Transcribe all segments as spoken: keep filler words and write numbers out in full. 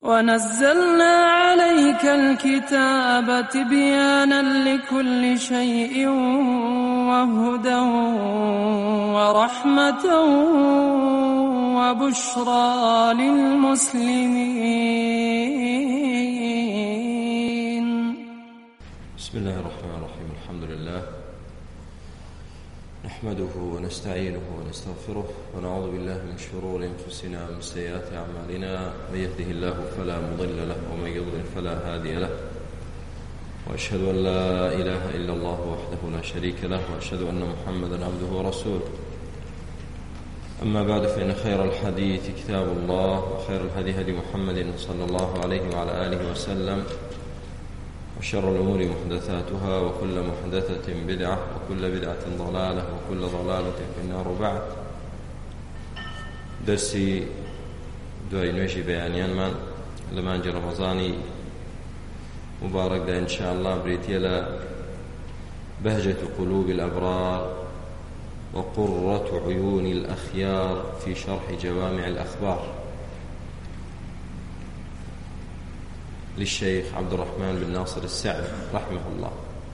ونزلنا عليك الكتاب تبيانا لكل شيء وهدى ورحمة وبشرى للمسلمين. بسم الله الرحمن الرحيم. الحمد لله نحمده ونستعينه ونستغفره ونعوذ بالله من شرور أنفسنا ومن سيئات أعمالنا، من يهده الله فلا مضل له ومن يضلل فلا هادي له، وأشهد أن لا إله إلا الله وحده لا شريك له، وأشهد أن محمدا عبده ورسوله. أما بعد، فإن خير الحديث كتاب الله، وخير الهدي هدي محمد صلى الله عليه وعلى آله وسلم، وشر الأمور محدثاتها، وكل محدثة بدعة، وكل بدعة ضلالة، وكل ضلالة في النار. بعد درسي دوای نوێژی بەیانیانمان لە مانجی ڕەمەزانی مبارەکدا إن شاء الله بریتیە لە بهجة قلوب الأبرار وقرة عيون الأخيار في شرح جوامع الأخبار للشيخ عبد الرحمن بن ناصر السعدي رحمه الله.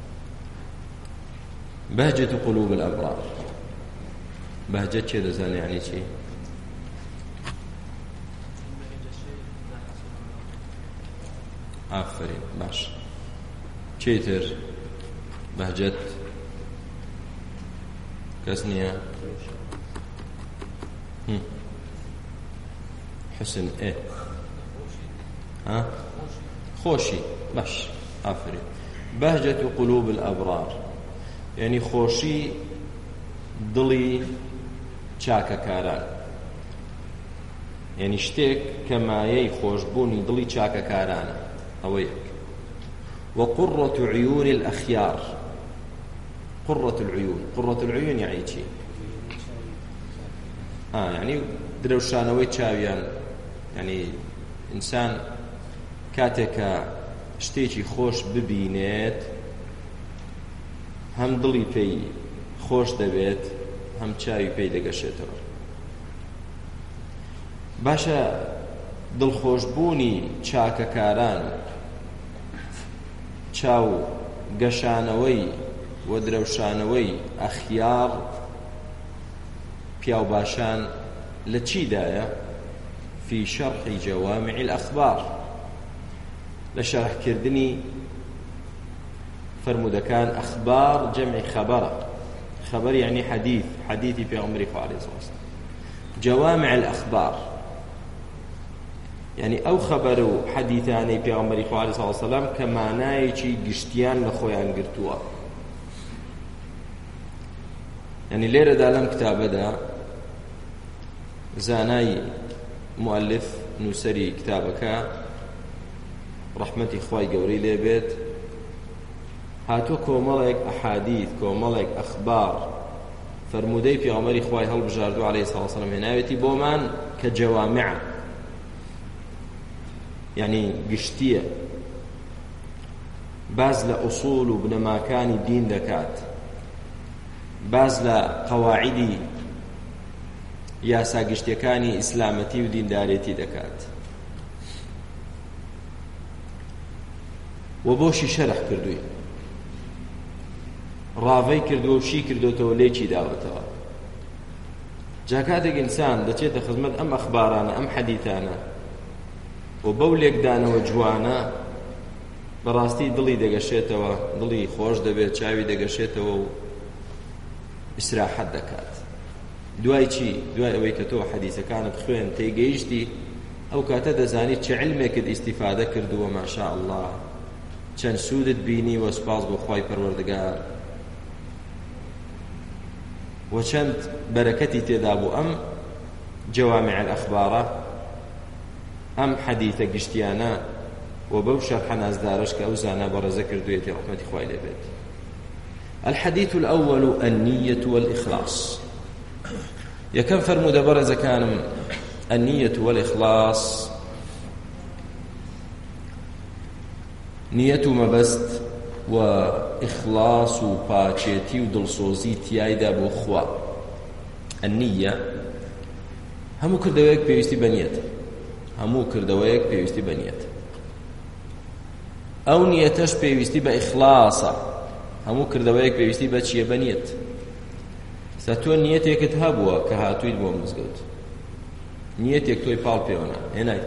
بهجة قلوب الأبرار، بهجة كذا زان يعني شيء آفرين باش شيتر بهجة كسنية حسن ايه ها خوشي باش آفرين. بهجة قلوب الأبرار يعني خوشي دڵی چاکەکاران، يعني شتێک کە مایەی خۆشبوونی دڵی چاکەکارانە ئەوە یەک. وقرة عيون الأخيار، قرة العيون، قرة العيون يعني چی؟ آه يعني درەوشانەوەی چاویان، يعني ئینسان کاتێکە شتێکی خۆش ببینێت هەم دڵی پێی خۆش دەبێت هەم چاوی پێی دەگەشێتەوە. باشە دڵخۆشبوونی چاکەکاران، چاو گەشانەوەی و درەوشانەوەی ئەخیار پیاو باشان لە چیدایە؟ في شرح جوامع الأخبار، لشرح كردني فرمودكان أخبار جمع خبر، خبر يعني حديث، حديثي في عمري عليه الصلاة والسلام. جوامع الأخبار يعني أو خبر حديثاني في عمري عليه الصلاة والسلام كمعناه شيء قشتيان لخويان قرتوا. يعني ليرة دالم كتابة دا زاناي مؤلف نوسري كتابك رحمتي خواي قوري ليبيت هاتو كومالك أحاديث كومالك أخبار فرمودي في عمري خواي هل بجاردو عليه الصلاة والسلام هناويتي بومان كجوامع، يعني قشتية باز لأصول وبنماكان الدين دكات، باز لقواعدي ياسا قشتيكاني إسلامتي ودين داريتي دكات. وبوشي شرح كردوي ڕاوەی کردووە و شی کردوتەوە لێکی داوەتەوە. جا کاتێک ئینسان دەچێتە خزمەت ئەم ئەخبارانە ئەم حەدیثانە و بەو لێکدانەوە جوانە بەڕاستی دڵی دەگەشێتەوە، دڵی خۆش دەبێت، چاوی دەگەشێتەوە و ئیسراحەت دەکات. دوای چی؟ دوای ئەوەی کە تۆ حەدیثەکانت خوێن تێگەیشتی، ئەو کاتە دەزانیت چه علمێکت ئیستیفادە کردووە ماشاء الله، چەند سوودت بینی و سپاس بۆ خوای پەروەردگار و چەند بەرەکەتی تێدا بوو ئەم جوامع الأخبارە، ئەم حەدیثە گشتیانە و بەو شەرحە نازدارش کە ئەو زانە بەڕێزە کردوویەتی ڕەحمەتی خوای لێبێت. الحديث الأول النية والإخلاص. يكن فرمود بەڕێزە كانم النية والإخلاص، نية مەبەست و إخلاص و پاچێتی و دڵسۆزی تیایدا بۆ خوا. النية هەموو کردەوەیەک پێویستی بە نیەتە. هەموو کردەوەیەک پێویستی بە نیەتە. ئەو نیەتەش پێویستی بە ئیخلاسە. هەموو کردەوەیەک پێویستی بە چییە؟ بە نیەت. ستا تۆ نیەتێکت هەبووە کە هاتوویت بۆ مزگەوت، نیەتێک تۆی پاڵ پێوەنا هێنای،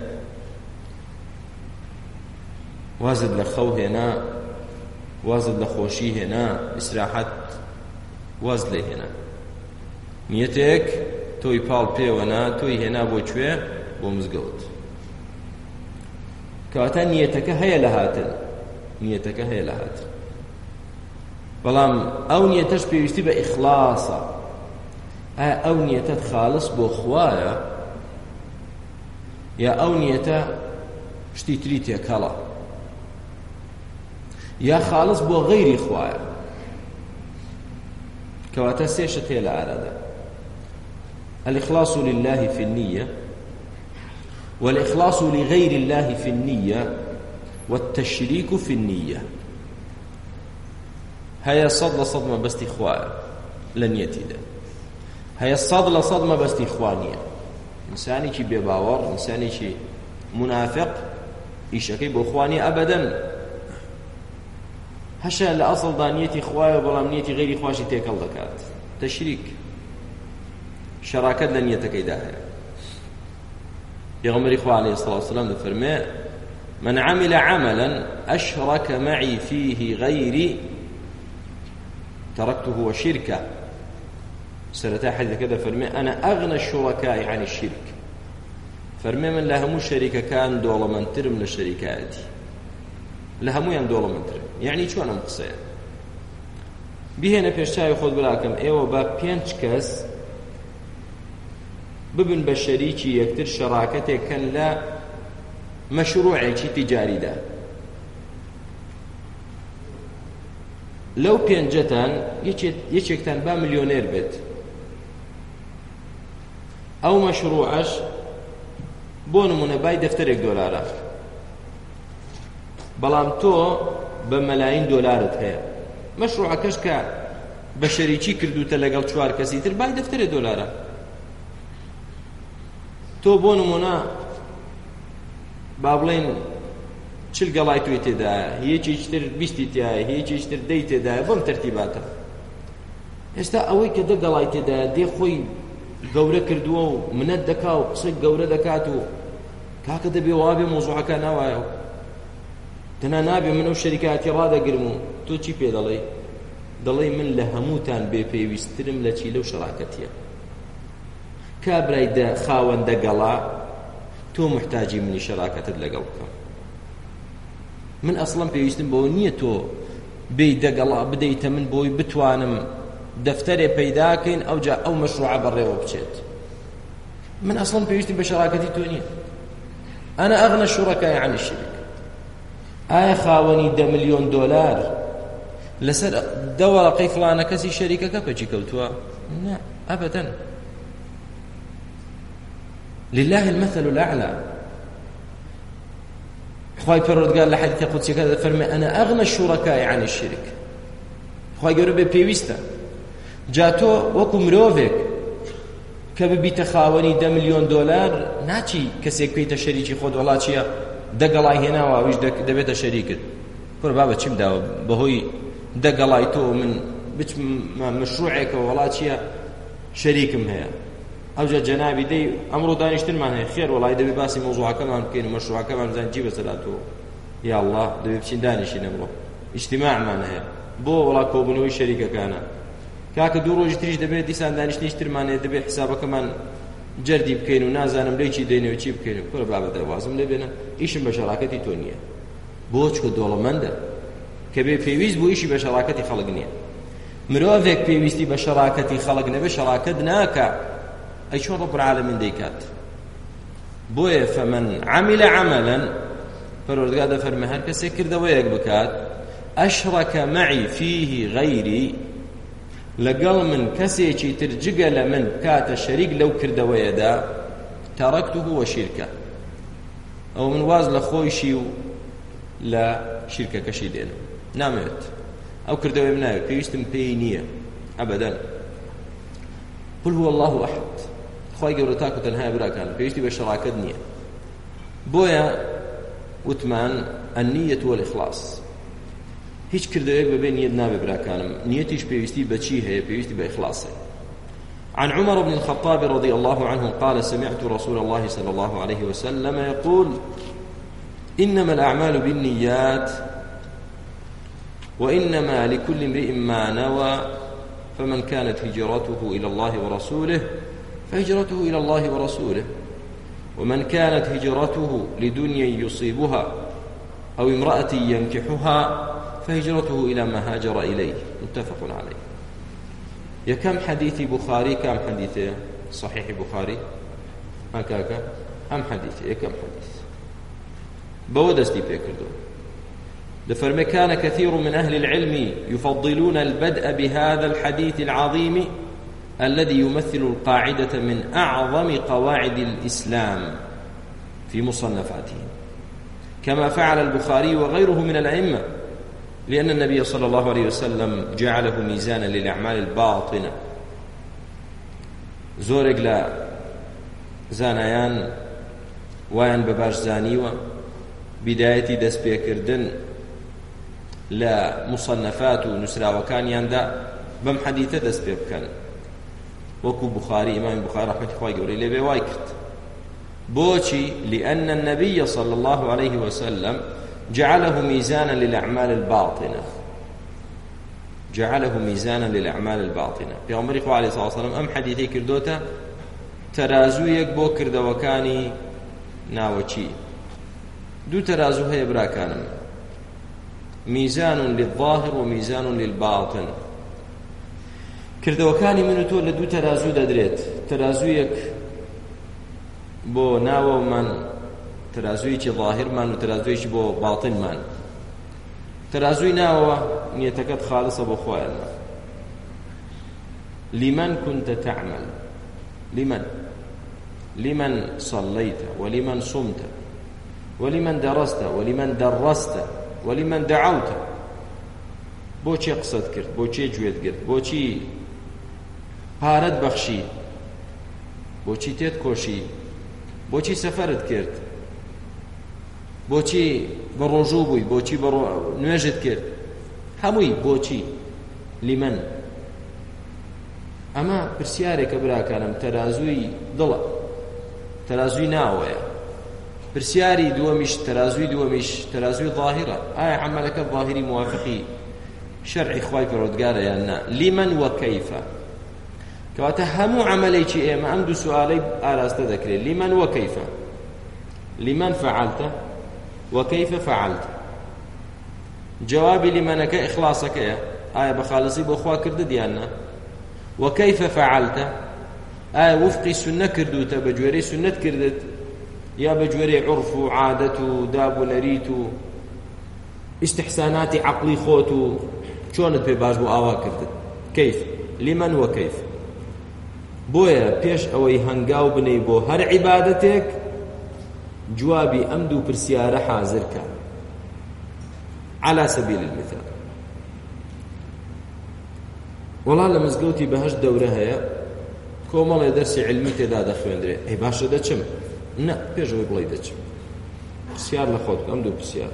وازت لە خەو هێنا، وازت لە خۆشی هێنا، ئیسراحەت وازت لێ هێنا، نیەتێک تۆی پاڵ پێوەنا، تۆی هێنا بۆ کوێ؟ بۆ مزگەوت. کەواتە نیەتەکە هەیە لە هاتن، نیەتەکە هەیە لە هاتن، بەڵام ئەو نیەتەش پێویستی بە ئیخلاسە. ئایا ئەو نیەتەت خالص بۆ خوایە یا ئەو نیەتە شتی تری تێکەڵە، یا خالص بۆ غەیری خوایە؟ کەواتە سێ شت هەیە لە ئارادا: الإخلاص لله في النية، والإخلاص لغير الله في النية، والتشريك في النية. هيا صد لصد ما بستي خواه لن يتيدا، هيا صد لصد ما بستي خوانية. إنساني كي بيباور، إنساني كي منافق إيشاكي بخواني أبدا. هشا لأصل دانيتي خواه بلام نيتي غيري خواشي تيكال دكات. تشريك شراكت لن يتكيداها. پیغمبر إخوة عليه الصلاة والسلام فرمى: من عمل عملا أشرك معي فيه غيري تركته وشركه. سرتا حديث كذا فرمى: أنا أغنى الشركاء عن الشرك. فرمى: من لهمو شركة كان دولا من ترم لشركاتي، لهمو ين دولا من ترم، يعني شو أنا مقصير بهنا بيشتاي خود براكم ايوه با بينش كاس ببن بشريكي يكتر شراكته كان لا مشروعي تجاري ده. لو بينجتان يشكتان با مليونير بيت او مشروعش بونمونه باي دفترك دولار، بلام تو بملايين دولارت هيا مشروعكش كا بشريكي كردوته لقل شوار كسيتر باي دفتر دولار. تو بونمونه بابلين چل قلاي تويتي دا هي چيشتر بيستي تاي هي چيشتر ديتي دا بم ترتيباته. استا اوي كده قلاي تدا دي خوي گەورە کردووە و منەت دەکا و قسەی گەورە دەکات و کاکە دەبێ وابێ مۆزوعەکە ناوایە و تەنها نابێ منە و شەریکاتی ڕادەگرم و تۆ چی پێ دەڵێی؟ دەڵێی من لە هەمووتان بێپێویستترم لە چی لەو شەراکەتیە. کابرای دە خاوەندە گەڵا تۆ محتاجی منی شەراکەتت لەگەڵ بکەم. من ئەسڵەن پێویستم بەوە نییە تۆ بێی دەگەڵا بدەیتە من بۆی بتوانم دفتري پیداکەین ئەو جا ئەو مەشروعە بەڕێوە بچێت. من ئەسڵەن پێویستم بە شەراکەتی تۆ نییە. ئەنا ئەغنە الشركاء عن الشرك. ئایا خاوەنی دە ملیۆن دۆلار لەسەر دە وەرەقەی فڵانە کەسی شەریکەکە پەچی کەوتووە؟ نا ئەبەدەن. لله المثل الأعلى. خواهی پەروەردگار لە حەدیثی قودسیەکە دەفەرمێ: ئەنا ئەغنە الشركاء عن الشرك. خواهی گەورە بێ پێویستە جا تۆ وەکو مرۆڤێک کە ببیتە خاوەنی دە ملیۆن دۆلار ناچی کەسێک پێیتە شەریکی خۆت وەڵا چییە دەگەڵای هێناوە ئەویش دەبێتە شەریکت. کوڕ بابە چیم داوە بەهۆی دەگەڵای تۆ من بچم مەشروعێکەوە وەڵا چییە شەریکم هەیە. ئەوجا جەنابی دەی ئەمڕۆ دانیشتنمان هەیە خێر وەڵای دەبێ باسی مۆزوعەکەمان بکەین و مەشروعەکەمان بزانین چی بەسەرهاتووە. یا ئەڵڵا دەبێ بچین دانیشین ئەمڕۆ ئیجتیماعمان هەیە بۆ وەڵا کۆبوونەوەی شەریکەکانە. کاکە دوو ڕۆژی تریش دەبێت دیسان دانیشتنیش ترمانێت دەبێت حسابەکەمان جەردی بکەین و نازانم لێ چی دەینەوە چی بکەین و کوڕ بابە دەوازم لێ بێنە ئیشم بە شەراکەتی تۆ نییە. بۆ چکە دۆڵەمەندە کە بێ پێویست بۆ ئیشی بە شەراکەتی خەڵک نییە. مرۆڤێک پێویستی بە شەراکەتی خەڵک نەبێ شەراکەت ناکە ئەی چۆن ڕەب العالەمین دەیکات. بۆیە فەمەن عەمیلە عەمەلەن پەروەردگار دەفەرمێ هەر کەسێک کردەوەیەک بکات ئەشڕەکە مەعی فیهی غەیری لەگەڵ من کەسێکی تر جگە لە من بکاتە شەریک لەو کردەوەیەدا تەرەکتوه وەشیرکە ئەو من واز لە خۆیشی و لە شیرکەکەشی دێنم نامەوێت ئەو کردەوەی من ناوێت پێویستم پێی نییە ئەبەدەن. قل هو الله ئەحەد. خوای گەورە تاکو تەنها براکان پێویستی بە شەراکەت نییە. بويا وتمان النية والإخلاص هیچ کردوی ببین نیت نابه براکانم نیتیش پیوستی بچی هي پیوستی بإخلاصه. عن عمر بن الخطاب رضي الله عنه قال سمعت رسول الله صلى الله عليه وسلم يقول إنما الأعمال بالنيات وإنما لكل امرئ ما نوى فمن كانت هجرته إلى الله ورسوله فهجرته إلى الله ورسوله ومن كانت هجرته لدنيا يصيبها أو امرأة ينكحها فهجرته إلى ما هاجر إليه. متفق عليه. يا كم حديث بخاري كم حديث صحيح بخاري هكاك أم حديث يا كم حديث بودستي بيكردو لفرما كان كثير من أهل العلم يفضلون البدء بهذا الحديث العظيم الذي يمثل القاعدة من أعظم قواعد الإسلام في مصنفاتهم كما فعل البخاري وغيره من الأئمة لأن النبي صلى الله عليه وسلم جعله ميزانا للأعمال الباطنة. زورق لا زانيان ويان بباش زانيوة بداية دس بيكردن لا مصنفات ونسرا وكان يندا بم حديثة دس بيكن وكو بخاري إمام بخاري رحمة الله يقول لي بوايكت بوشي لأن النبي صلى الله عليه وسلم جعله ميزانا للأعمال الباطنة جعله ميزانا للأعمال الباطنة. في عمر عليه الصلاة والسلام أم حديثي كردوتا ترازويك بو كردوكاني ناوچي دو ترازو هي براكانم ميزان للظاهر وميزان للباطن. كردوكاني منو تو لدو ترازو دادريت ترازويك بو ناو من ترازويك ظاهر من وترازويك بو باطن من. ترازوي ناو نيتكت خالصة بخوان لمن كنت تعمل لمن لمن صليت ولمن صمت ولمن درست ولمن درست ولمن دعوت بۆچی قسەت کرد بۆچی گوێت گرت بۆچی پارەت بەخشی بۆچی تێت کۆشی بۆچی سەفەرت کرد بۆچی بە ڕۆژوو بووی بۆچی بە نوێژت کرد هەمووی بۆچی لمن. ئەمە پرسیارێکە براکانم تەرازووی دڵە تەرازووی ناوەیە. پرسیاری دووەمیش تەرازووی دووەمیش تەرازووی ظاهرە ئایا عەمەلەکە ظاهری موافقی شەرعی خوای پەروەردگارە یان نا. لمن وەکەیفە کەواتە هەموو عەمەلێکی ئێمە ئەم دوو سوالەی ئاراستە دەکرێت لمن وەکەیفە لمن فعلتە وەکەیفە فعلتە. جوابی لمنەکە ئیخلاسەکەیە ئایا بە خالصی بۆ خوا کردت یان نا. وەکەیفە فعلتە ئایا وفقی سنە کردوتە بە گوێرەی سنەت کردت یا بە گوێرەی عورف و عادەت و داب و نەریت و استحساناتی عەقڵی خۆت و چۆنت پێ باش بۆ ئاوا کردت. کەیف لمن وەکەیف. بۆیە پێش ئەوەی هەنگاو بنەی بۆ هەر عیبادەتێک جوابی ئەم دوو پرسیارە حازرکە. على سبيل المثال وڵا لە مزگەوتی بەهەشت دەورە هەیە کۆمەڵێ دەرسی علمی تێدا دەخوێندرێ ئەی باشە دەچم نە پێشەوەی بڵێ دەچم. پرسیار لە خۆت ئەم دوو پرسیار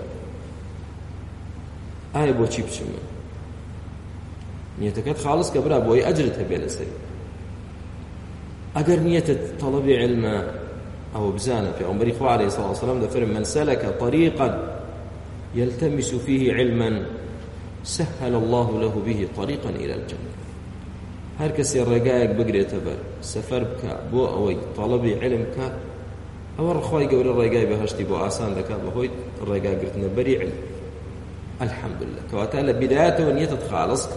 ئایا بۆچی بچم من نیەتەکەت خاڵص کە برا بۆی ئەجرت هەبێ لەسەری. ئەگەر نیەتت تەڵەبی علمە ئەوە بزانە پێغەمبەری خوا عەلەیهی سەڵاتو وەسەلام دەفەرمێ من سەلەکە طەریقا يلتمس فيه علما سهل الله له به طريقا إلى الجنة. هر کەسێ ڕێگایەک بگرێتە بەر سەفەر بکە بۆ ئەوەی تەڵەبی علم بکات ئەوە ڕخوای گەورە ڕێگای بەهەشتی بۆ ئاسان دەکات بەهۆی ڕێگاگرتنە بەری علم. الحەمدولله. کەواتە لە بیدایەتەوە نیەتت خاڵص کە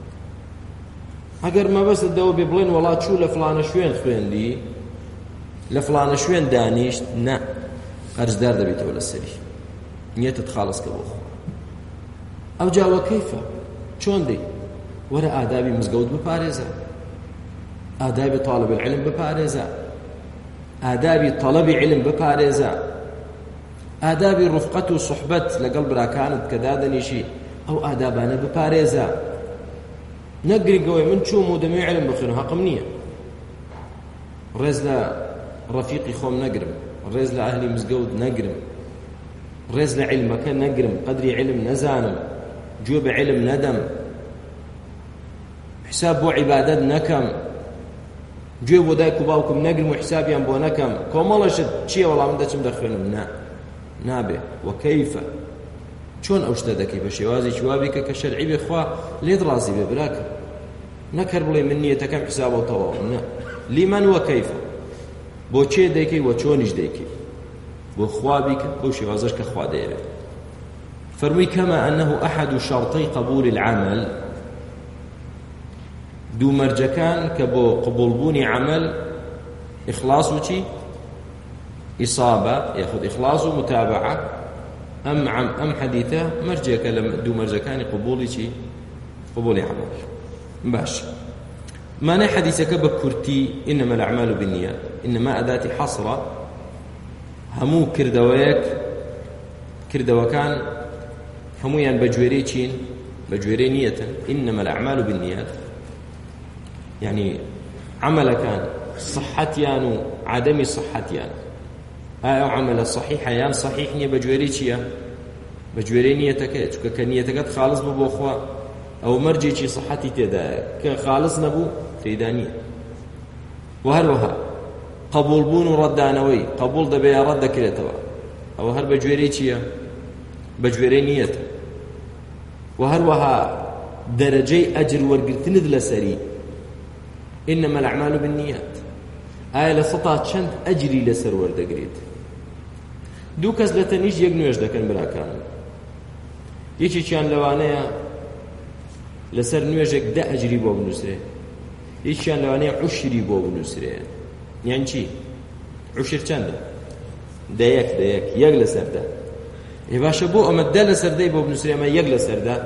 ئەگەر مەبەستت دەوە بێ بڵێن وەڵا چوو لە فڵانە شوێن خوێندی لە فڵانە شوێن دانیشت نا قەرزدار دەبێتەوە لەسەری نیەتت خاڵص کە بۆ خۆ. ئەو جاوە کەیفە چۆن دەی وەرە ئادابی مزگەوت بپارێزە ئادابی طالب العلم بپارێزە ئادابی طەلەبی علم بپارێزە ئادابی ڕفقەت و صحبەت لەگەڵ براکانت کە دادەنیشی ئەو ئادابانە بپارێزە. نەگریگەوەی من چووم و دەمەوێت علم بخوێنم حەقم نییە ڕێز لە ڕەفیقی خۆم نەگرم ڕێز لە ئەهلی مزگەوت نەگرم، ڕێز لە عیلمەکە نەگرم، قەدری عیلم نەزانم، گوێ بە عیلم نەدەم، حساب بۆ عیبادەت نەکەم، گوێ بۆ دایک و باوکم نەگرم و حسابیان بۆ نەکەم، کۆمەڵەشت چییە وەڵام دەچم دەخوێنم؟ نا نابێ. وەکەیفە چۆن ئەو شتە دەکەی؟ بە شێوازێکی وا بیکە کە شەرعی بێ، خوا لێت ڕازی بێ براکە، نەکەر بڵێ من نیەتەکەم حسابەوە تەواو، نە. لیمەن وەکەیفە، بۆ چێ دەیکەی و چۆنیش دەیکەی، بۆ خوا بیکە بەو شێوازەش کە خوا دەیەوێت. فەرمووی کەما ئەنەه ئەحەد شەرطەی قبول العمل، دوو مەرجەکان کە بۆ قبولبوونی عمل ئیخلاص و چی؟ ئیصابە، یاخود ئیخلاص و متابعە. ئەم ئەم حەدیثە مەرجێکە لە دوو مەرجەکانی قبولی چی؟ قبولی عمل. باش، مانای حەدیثەکە بە کورتی ئینەمە الأعمال بالنیات، ئینەما ئەداتی حەسڕە، هەموو کردەوەیەک کردەوەکان هەمویان بە گوێرەی چین؟ بە گوێرەی نیەتن. ئینەمە الأعمال بالنیات یعنی عملەکان صحەتیان و عەدەمی صحەتیان، ئایا ئەو عەمەلە صحیحە یان صحیح نییە، بە گوێرەی چییە؟ بە گوێرەی نیەتەکە. چونکە کە نیەتەکەت خالص بوو بۆ خوا، ئەو مەرجێکی صحەتی تێدایە، کە خالص نەبوو تێدا نییە. و هەروەها قبولبوون و ڕەتدانەوەی، قبول دەبێ یا ڕەت دەکرێتەوە، ئەوە هەر بە گوێرەی چییە؟ بە گوێرەی نیەتە. و هەروەها دەرەجەی ئەجر وەرگرتنت لەسەری ئینەمە الأعمال بالنیات، ئایا لە سەتا چەند ئەجری لەسەر وەردەگرێت؟ دوو کەس لە تەنیش یەک نوێژ دەکەن براکانم، یەکێکیان لەوانەیە لەسەر نوێژێک دە ئەجری بۆ بنووسرێ، یەکیان لەوانەیە عوشری بۆ بنووسرێ. یان چی؟ عوشر چەندە؟ دەیەک دەیەک یەک لەسەر دە. ێ باشە بۆ ئەمە دە لەسەر دەی بۆ بنووسرێ، ئەمە یەک لەسەر دە،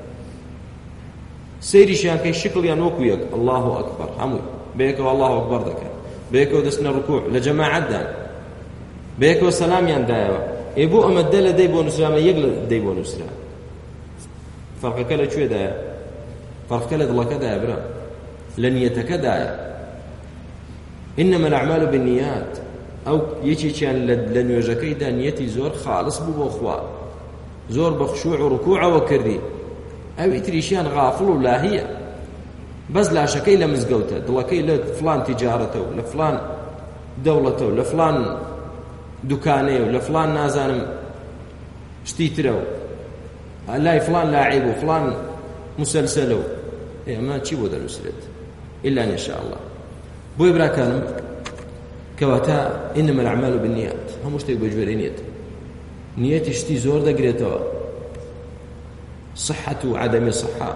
سەیریشیان کەی شکڵیان وەکو یەک، الله ئەکبەر، هەمووی بەیەکەوە الله ئەکبەر دەکەن، بەیەکەوە دەستنە ڕکوع، لە جەماعەتدان بەیەکەوە سەلامیان دایەوە. ئێ بۆ ئەمە دە لە دەی بۆ نووسرا، ئەمە یەک لە دەی بۆ نووسرا. فەرقەکە لەکوێدایە؟ فەرقەکە لە دڵەکەدایە برا، لە نیەتەکەدایە. ئینەمە الأعمال بالنیات، ئەو یەکێکیان لە نوێژەکەیدا نیەتی زۆر خالص بوو بۆ خوا، زۆر بە خشوع و ڕکوعەوە کردی، ئەوی تریشیان غافڵ و لاهیە، بەس لاشەکەی لە مزگەوتە، دڵەکەی لە فلان تیجارەتە و لە فلان دەوڵەتە و لە فلان دوکانەیە و لە فلان نازانم شتی ترە و لای فلان لاعیب و فلان مسلسلە و ئێمە چی بۆ دەنووسرێت؟ ئیلا إن شاء الله. بۆی براکانم کەواتە ئینەمە الأعمال بالنیات، هەموو شتێک بە گوێرەی نیەت. نیەتی شتی زۆر دەگرێتەوە، صحة وعدم صحة،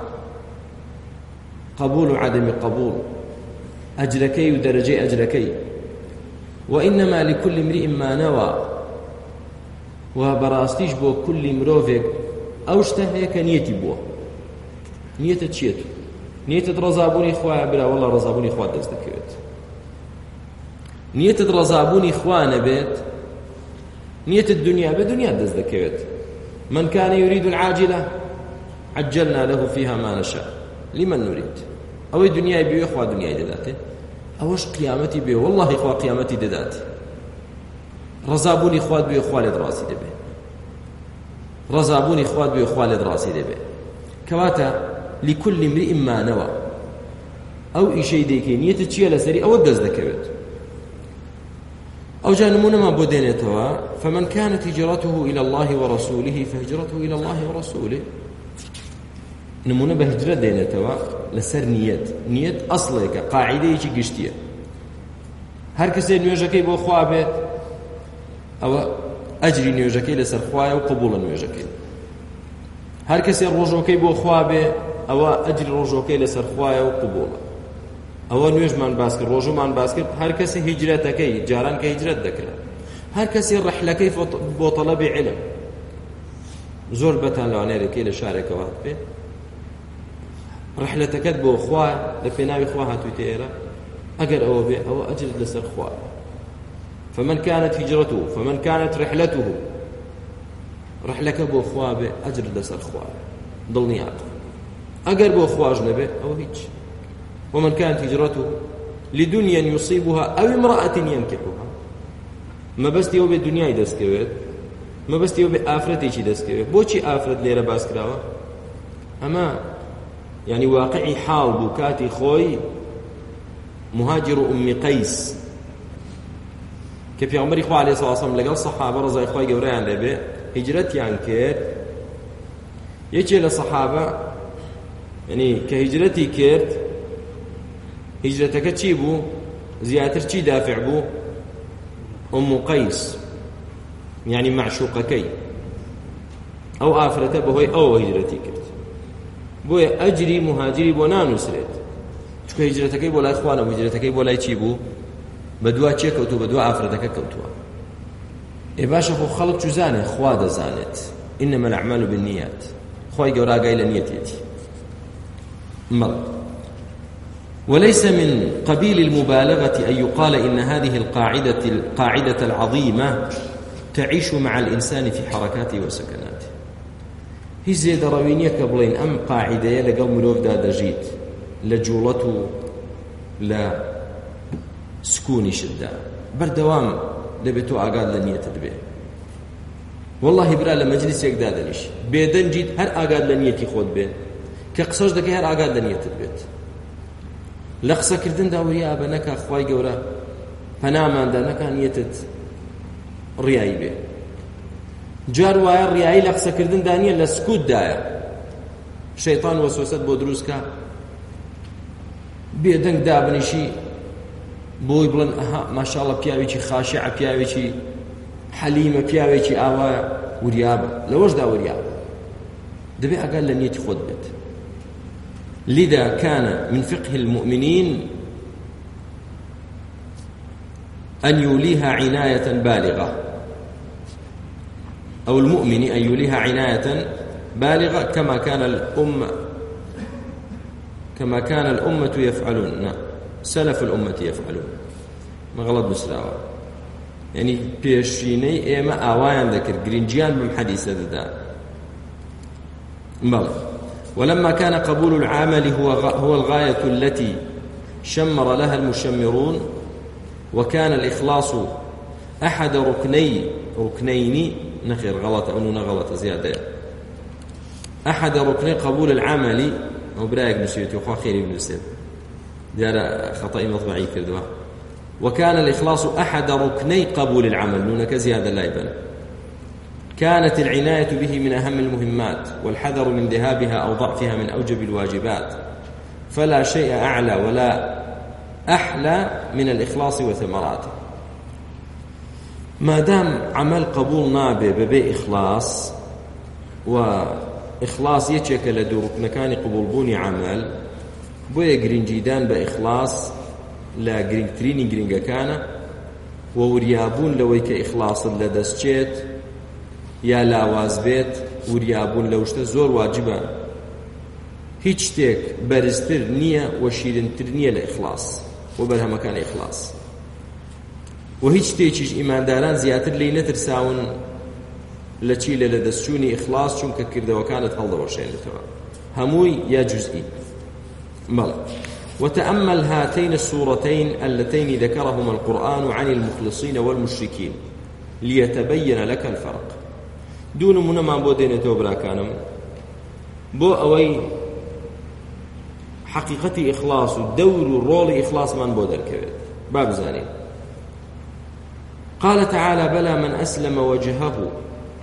قبول وعدم قبول، أجركي ودرجي أجركي. وإنما لكل امرئ ما نوى، وبراستيش بو كل مروفيك أوشته هيك نيتي بو نيتة تشيتو، نيتة رزابوني إخوة بلا والله رزابوني إخوة دزدكيوت، نيتة رزابوني إخوة بيت، نيتة الدنيا بدنيا دزدكيوت. من كان يريد العاجلة عجلنا له فيها ما نشاء لمن نريد. أو الدنيا بيو إخوة دنيا دداته، أوش قيامتي بيو والله إخوة قيامتي دداته. رزابوني إخوة بيو إخوة لدراسي دبي، رزابوني إخوة بيو إخوة لدراسي دبي. كواتا لكل امرئ ما نوى، أو إشي ديكي نيته تشيا لسري أو الدز دكبت. أو جانمونا ما بودينتوا، فمن كانت هجرته إلى الله ورسوله فهجرته إلى الله ورسوله. نمونه بە هجرە دێنێتەوە لەسەر نیەت. نیەت ئەسڵێکە، قاعیدەیەکی گشتیە. هەر کەسێ نوێژەکەی بۆ خوا بێت، ئەوە ئەجری نوێژەکەی لەسەر خوایە و قبوڵە نوێژەکەی. هەر کەسێ ڕۆژۆکەی بۆ خوا بێ، ئەوە ئەجری ڕۆژۆکەی لەسەر خوایە و قبوڵە. ئەوە نوێژمان باس کرد، ڕۆژومان باس کرد. هەر کەسێ هیجرەتەکەی، جاران کە هیجرەت دەکرێت، هەر کەسێ ڕەحلەکەی بۆ تەڵەبی عیلم، زۆر بەتان لەوانەیەکەی لە شارێکەوە هات بێ، ڕحلەتەکەت بۆ خوا لە پێناوی خوا هاتوویتە ئێرە، ئەگەر ئەوە بێ ئەوە ئەجر لەسەر خوا. فمن كانت هجرته فمن كانت رحلته، ڕحلەکە بۆ خوا بێ ئەجر لەسەر خوا، دڵنیات. ئەگەر بۆ خواش نەبێ ئەوە هیچ. ومن كانت هجرته لدنيا يصيبها أو امرأة ينكحها، مەبەستی ئەو بێ دنیای دەستکەوێت، مەبەستی ئەو بێ ئافرەتێکی دەستکەوێت. بۆچی ئافرەت لێرە باس کراوە؟ ئەمە یعنی واقعی حاڵ بوو کاتی خۆی مهاجر و ئومی قەیس کە پێغەمبەری خوا عەلەیهی سەڵاتو وەسەلام لەگەڵ سەحابە ڕەزای خوای گەورەیان لێبێ هیجرەتیان کرد. یەکێ لە سەحابە یعنی کە هیجرەتی کرد، هیجرەتەکە چی بوو؟ زیاتر چی دافع بوو؟ ئوم قەیس، یعنی معشوقەکەی ئەو ئافرەتە بەهۆی ئەوە هیجرەتی کرد. بۆیە ئەجری مهاجری بۆ نانووسرێت، چونکە هیجرەتەکەی بۆ لای خوا نەبوو، هیجرەتەکەی بۆ لای چی بوو؟ بە دوا چێ کەوتووە؟ بە دوا ئافرەتەکە کەوتووە. ئێ باشە خۆ خەڵک چوزانێ، خوا دەزانێت. ئینەمە الأعمال بالنیات، خوای گەورە ئاگای لە نیەتێتی. مەڵ وليس من قبيل المبالغة أن يقال إن هذه القاعدة القاعدة العظيمة تعيش مع الإنسان في حركاته وسكناته. هي زيد روينية كبلين أم قاعدة لقل ملوف دا دجيت لجولته لا سكوني شدة بردوام دبتو أقاد لنية تدبيه. والله برا لمجلس يقداد ليش بيدن جيت هر أقاد لنية خود بين كقصاش دكي هر أقاد لنية تدبيت لقصة كردن داوريا بنكا خواي قورا فنامان دا نكا نيتت رياي بي جار وايا رياي لقصة كردن دانيا لسكوت دايا شيطان وسوسات بودروس كا بيدن دابنشي بۆی بڵێن ئەها ماشاءڵڵە پیاوێکی خاشعە، پیاوێکی حەلیمە، پیاوێکی ئاوایە، وریابە، لەوەشدا وریابە. دەبێ ئاگال لە نیەتی خۆت بێت. لذا كان من فقه المؤمنين أن يوليها عناية بالغة، أو المؤمن أن يوليها عناية بالغة كما كان الأمة كما كان الأمة يفعلون. نعم، سلف الأمة يفعلون. ما غلط مسراوة، يعني بيشيني إما آوان ذكر جرينجيان بمحديثة ذا. بل ولما كان قبول العمل هو هو الغاية التي شمر لها المشمرون، وكان الإخلاص أحد ركني ركنين نخير غلط أنه غلط زيادة أحد ركني قبول العمل. أو برايك نسيت وخا خير ابن سيد دار خطأ مطبعي كردوا. وكان الإخلاص أحد ركني قبول العمل، نونك زيادة لا يبنى. كانت العناية به من أهم المهمات، والحذر من ذهابها أو ضعفها من أوجب الواجبات، فلا شيء أعلى ولا أحلى من الإخلاص وثمراته. ما دام عمل قبول نابه ببي إخلاص، وإخلاص يتشك لدو ركنكان قبول بوني عمل، بۆیە گرنگیدان بە ئیخلاص لە گرنگترینی گرنگەکانە، و وریابوون لەوەی کە ئیخلاصت لەدەستچێت یا لاواز بێت، وریابوون لەو شتە زۆر واجبە. هیچ شتێک بەرزتر نییە و شیرنتر نییە لە ئیخلاص و بەرهەمەکان ئیخلاص، و هیچ شتێکیش ئیمانداران زیاتر لێی نەترساون لە چی لە لەدەستچوونی ئیخلاص، چونکە کردەوەکانت هەڵدەوەشێنێتەوە هەمووی یا جزئی. بلى. وتأمل هاتين السورتين اللتين ذكرهما القرآن عن المخلصين والمشركين ليتبين لك الفرق. دون منما بودين توبرا كانم بو أوي حقيقة إخلاص الدور رول إخلاص من بودر كبير باب زاني. قال تعالى: بلى من أسلم وجهه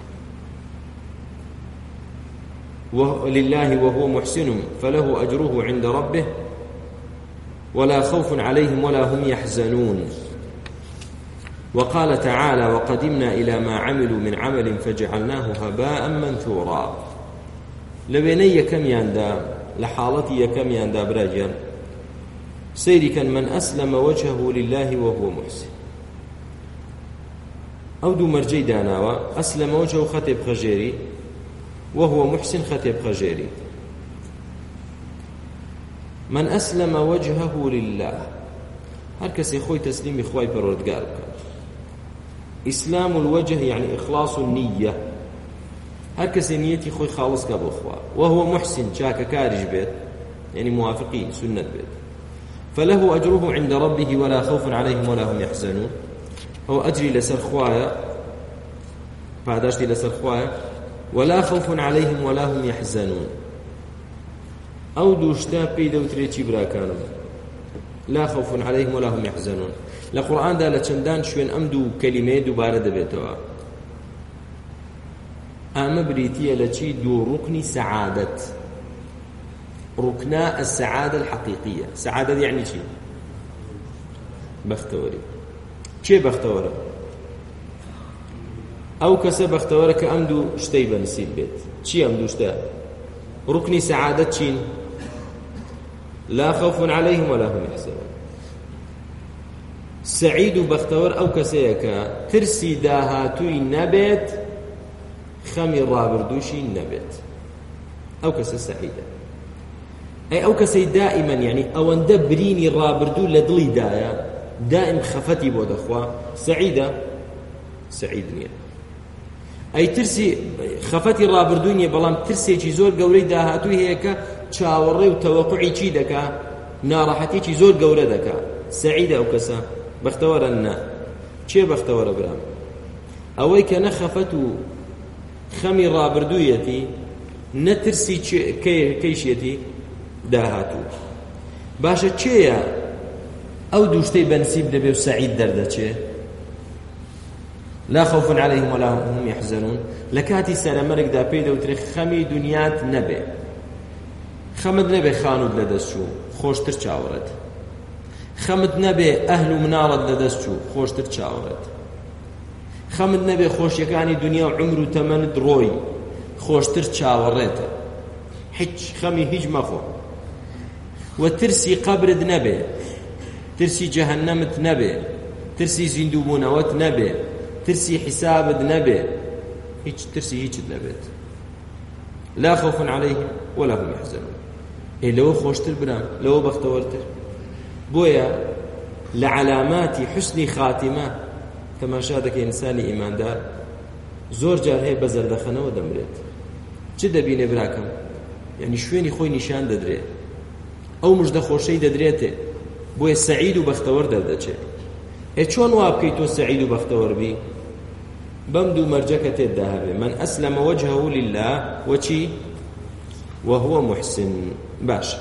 لله وهو محسن فله أجره عند ربه ولا خوف عليهم ولا هم يحزنون. وقال تعالى: وقدمنا إلى ما عملوا من عمل فجعلناه هباء منثورا. لبيني كم يندا لحالتي كم يندا براجا سيركا من أسلم وجهه لله وهو محسن. أو دو مرجي داناوا أسلم وجهه خطب خجيري وهو محسن خطب خجيري. من أسلم وجهه لله هر کسی خوی تسلیم خوای پروردگار کرد. إسلام الوجه يعني إخلاص النية، هر کسی نیتی خوی خالص که بو خوا. وهو محسن شاك كارج بيت يعني موافقين سنة بيت. فله أجره عند ربه ولا خوف عليهم ولا هم يحزنون. ئەو ئەجری لەسەر خوایە پاداشتی لەسەر خوایە ولا خوف عليهم ولا هم يحزنون ئەو دووشتە پێی دەوترێت چی براکانم لا خوف عليهم ولا هم يحزنون لە قورئاندا لە چەندان شوێن ئەم دوو کەلیمەیە دووبارە دەبێتەوە ئەمە بریتیە لە چی دوو ڕوکنی سەعادەت ركنا السعادة الحقيقية سعادة يعني شيء بختوري شيء بختورة أو كسب بختورة كأمدو شتي بنسيب بيت شيء أمدو شتا ركني سعادة شين لا خوف عليهم ولا هم يحزنون سعيد بختور أو كسيك ترسي داهاتوي نبت خمي رابردوشي نبت أو كسي سعيدة أي أو كسي دائما يعني أو أن دبريني رابردو لدلي دايا دائم خفتي بود أخوا سعيدة سعيدني أي ترسي خفتي رابردوني بلام ترسي چي زور قوري داهاتوي هيك چاوري وتوقعي چي دكا ناراحتي چي زور قوري دكا سعيدة أو كسا بختور النا چي بختور برام أوي كان خفتو خمي رابردويتي نترسي كي كيشيتي داهاتو باشا چيا او دوشتي بنسيب دبي وسعيد درده چه لا خوف عليهم ولا هم يحزنون لكاتي سنة مرق دا بيدا وتريخ خمي دنيات نبي خمد نبي خانود لدسشو خوشتر چاورد خمد نبي أهل منارد لدسشو خوشتر چاورد خمد نبي خوش يكاني دنيا وعمر وتمند روي خوشتر چاورد حج خمي هج مخو وترسي قبرد نبي ترسي جهنمت نبي ترسي زندوبونوت نبي ترسي حسابد نبي هيك ترسي هيك نبيت لا خوف عليهم ولا هم يحزنون إيه لو خوشتر برام لو بختورتر بويا لعلامات حسن خاتمة كما شادك إنساني إيمان دار زور جار هي بزر دخنه ودمرت جدا بيني براكم يعني شويني خوي نشان ددري أو مجد خوشي ددريته بويا سعيد وبختور دردچه اي چون وابكي تو سعيد وبختور بي بمدو مرجكة الذهب من أسلم وجهه لله وشي وهو محسن باش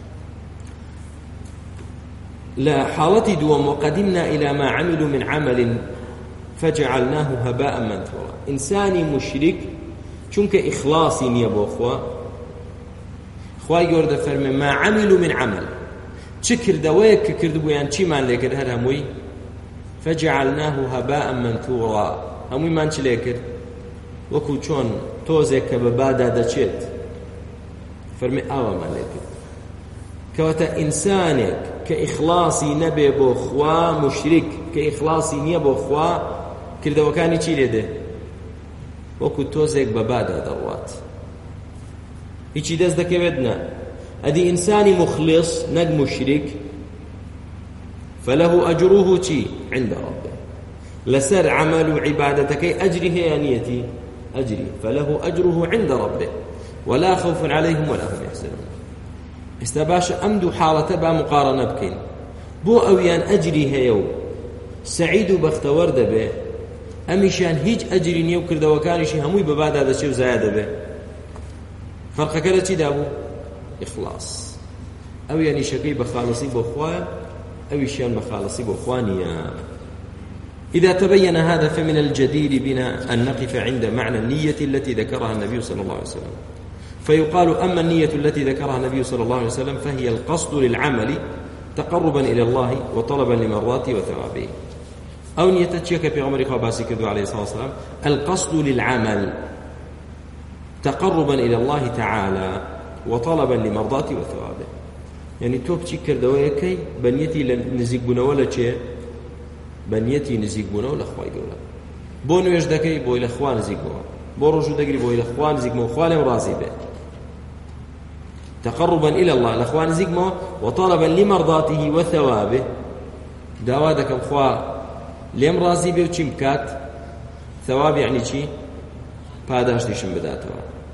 لا حالتي دوم وقدمنا إلى ما عملوا من عمل فجعلناه هباء منثورا إنساني مشرك چونك إخلاصي نيبو أخوة خواهي قرد فرمي ما عملوا من عمل چكر دويك كردبو يعني چي مان ليكر هر هموي فجعلناه هباء منثورا هموي مان چي ليكر وكو چون توزيك ببادا دا چيت فرمي آوا مان ليكر كواتا إنسانك كإخلاصي نبي بو خوا مشرك كإخلاصي نيبو خوا كردو كاني چي ليده وكو توزيك ببادا دوات هيچي دز دكي بدنا أدي إنساني مخلص نق مشرك فله أجره شي عند ربه لسر عمل عبادتك أجره هي نيتي أجري فله أجره عند ربه ولا خوف عليهم ولا هم يحزنون استباش أمدو حالة با مقارنة بكين بو أويان أجري هيو سعيد بختور دبه أميشان هيج أجري نيو كرده وكانشي هموي ببعد هذا الشيء زيادة به فرق كده چي دابو إخلاص أو يعني شقي بخالصي بأخوان أو يشان بخالصي بأخوانيا إذا تبين هذا فمن الجدير بنا أن نقف عند معنى النية التي ذكرها النبي صلى الله عليه وسلم فيقال أما النية التي ذكرها النبي صلى الله عليه وسلم فهي القصد للعمل تقربا إلى الله وطلبا لمرضاته وثوابه أو نية تشيك في عمر خباسي كذو عليه الصلاة والسلام القصد للعمل تقربا إلى الله تعالى وطلبا لمرضاته وثوابه يعني توب چی کردوه کی بنیتی نزیک بونه ولا چه بنیتی نزیک بونه ولا خوای گولا بو نویش دکی بو الى خوان نزیک بو بو رجو دگری بو الى خوان نزیک مو خوان راضی به تقربا الى الله الاخوان نزیک مو وطلبا لمرضاته وثوابه داوادك اخوا لم راضی به چیم کات ثواب يعني چی پاداشتیشم بداتوا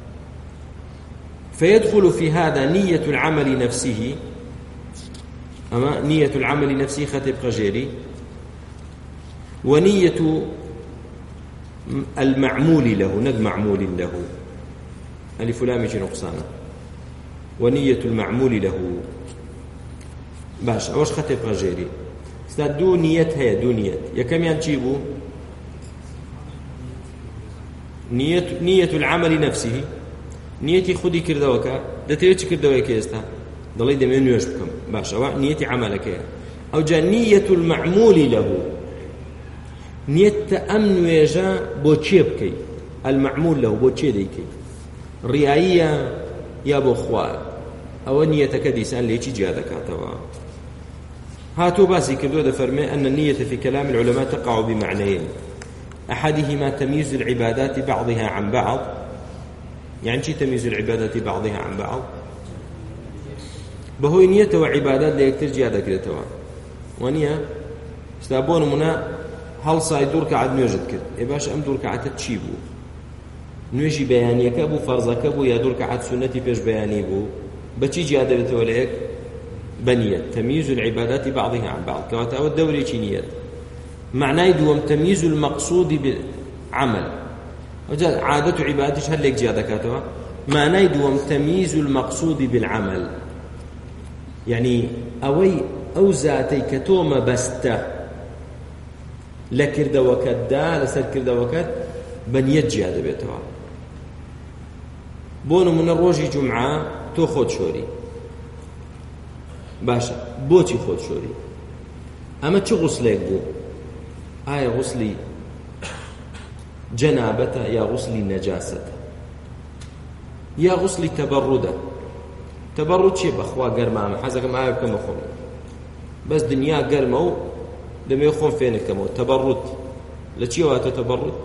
فيدخل في هذا نية العمل نفسه أما نية العمل نفسه خطب خجيري ونية المعمول له نق معمول له ألف لام يجي نقصانه ونية المعمول له باش أوش خطب غجيري استاد دو نية هي دو نية يكم ينجيبوا نية نية العمل نفسه نيتي خدي كردوكا دتيجي كردوكا يستا ضلي دمين يوشبكم باش أو نيتي عملك أو جا نية المعمول له نية أمن ويجا بوتشيبكي المعمول له بوتشيديكي رياية يا بو خوار أو نية كديسان ليش جادك توا هاتو باسي كردو ده فرمي أن النية في كلام العلماء تقع بمعنيين أحدهما تمييز العبادات بعضها عن بعض يعني شي تمييز العبادات بعضها عن بعض بهوي نية وعبادات ليكتر جادك توا ونية استابون منا هل صايدور كعد نوجد كرد إيه باش أم دور كعد تشيبو نوێژی بەیانیەکە بوو فەرزەکە بوو یا دوور کەعات سونەتی پێش بەیانی بوو بەچی جیا دەبێتەوە لە یەک بەنیەت تەمییز العیبادات بعضها عن بعض کەواتە ئەوە دەورێکی نیەت معنای دووەم تەمییز المەقصود بالعمل ئەوجا عادەت و عیبادەتیش هەر لێک جیا دەکاتەوە معنای دووەم تەمییز المەقصود بالعمل یعنی ئەوەی ئەو زاتەی کە تۆ مەبەستە لە کردەوەکەتدا لەسەر کردەوەکەت بەنیەت جیا دەبێتەوە بۆ نمونە ڕۆژی جومعە تۆ خۆت شۆری باشە بۆچی خۆت شۆری ئەمە چ غوسلێک بوو ئایا غوسلی جەنابەتە یا غوسلی نەجاسەتە یا غوسلی تەبەڕودە تەبەڕود چیە بەخوا گەرمامە حەزەکەم ئایا بکەمە خۆم بەس دنیا گەرمە و دەمێ خۆم فێنەکەمەوە تەبەڕود لە چی واتە تەبەڕود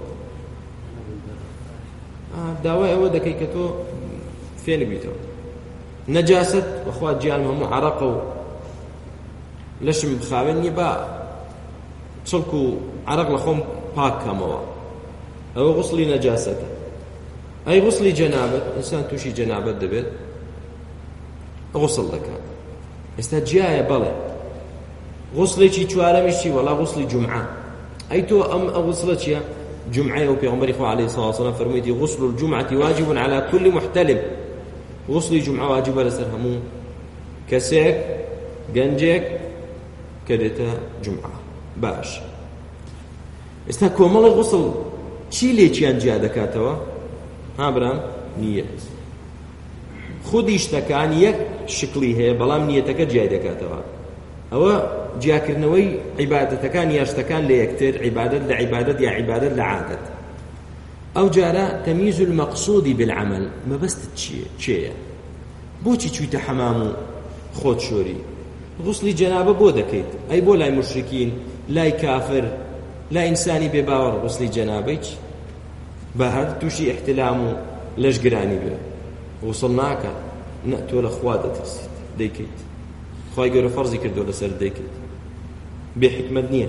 داوای ئەوە دەکەی کە تۆ فێن بیتەوە نەجاست بەخوا گیانم هەموو عەرەقە و لەشم خاوێن نییە با چڵک و عەرەق لە خۆم پاک کەمەوە ئەوە غوسلی نەجاسەتە ئەی غوسلی جەنابەت ئینسان تووشی جەنابەت دەبێت غوسڵ دەکات ئێستا جیایە بەڵێ غوسلێکی چوارەمیش چی وەڵا غوسلی جومعە ئەی تۆ ئەم ئەو غوسڵە چییە جمعة وبيغمبر إخوة عليه الصلاة والسلام فرميتي غسل الجمعة واجب على كل محتلم غسل جمعة واجب لسر همو كسيك جنجيك كدتا جمعة باش استاكو مال غسل شي ليش ينجي هذا كاتوا ها برام نية خوديش تكان يك شكلي هي بلام نيتك جاي دكاتوا أو جاكرنوي عبادة كان يشتكان ليكتر عبادة لعبادة يا عبادة لعادة أو جارا تمييز المقصود بالعمل ما بس تشيء بوشي تشوي تحمامو خود شوري غسل جنابه بودكيت أي بو لاي مشركين لاي كافر لا إنساني بباور غسل جنابيك بهر توشي احتلامو ليش قراني به وصلناك نأتو لأخوادة ترسيت ديكيت خواهي قولوا فرضي كردو لسر ديكيت بحكمة نية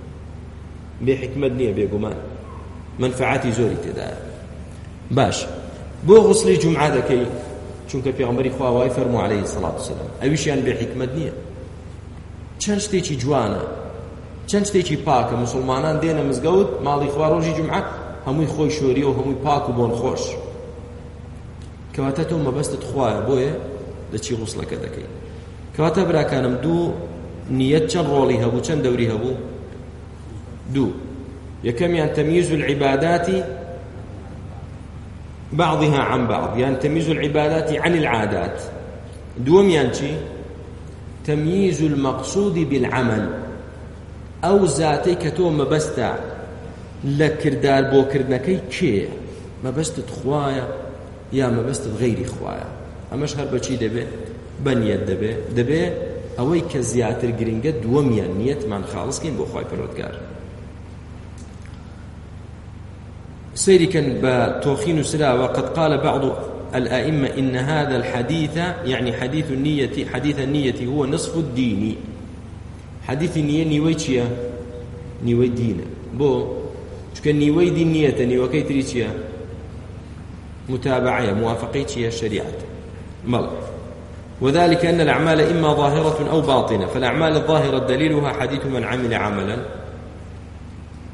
بحكمة نية بيقومان منفعاتي زوري تدا باش بو غسلي جمعة دكي چونك پیغمبری خواه وای فرمو عليه الصلاة والسلام اویشیان بحكمة نية چند شتێکی جوانە چەند شتێکی پاکە مسلمانان دێنە مزگەوت ماڵی خوا ڕۆژی جومعە هەمووی خۆی شۆریە و هەمووی پاک و بۆن خۆش کەواتە تۆ مەبەستت خوایە بۆیە دەچی غوسڵەکە دەکەی کەواتە براکانم دوو نیەت چەند ڕۆڵی هەبوو چەند دەوری هەبوو دوو یەکەمیان تەمییز العیبادات بعضها عن بعض يعني تمييز العبادات عن العادات دوميان شي تمييز المقصود بالعمل أو ذاتي كتو مبستا لكردار بو كردنكي كي مبستت خوايا يا مبستت غيري خوايا أماش هربا چي دبي بنيت دبي دبي أوي كزياتر جرينجة دوميان نيت من خالص كين بو خواي پرودگار سيري كان بتوخين سلا وقد قال بعض الأئمة إن هذا الحديث يعني حديث النية حديث النية هو نصف الدين حديث النية نيويتشيا نيوي دين بو شكا نيوي دين نية نيوي كيتريتشيا متابعية موافقيتشيا الشريعة مال وذلك أن الأعمال إما ظاهرة أو باطنة فالأعمال الظاهرة دليلها حديث من عمل عملا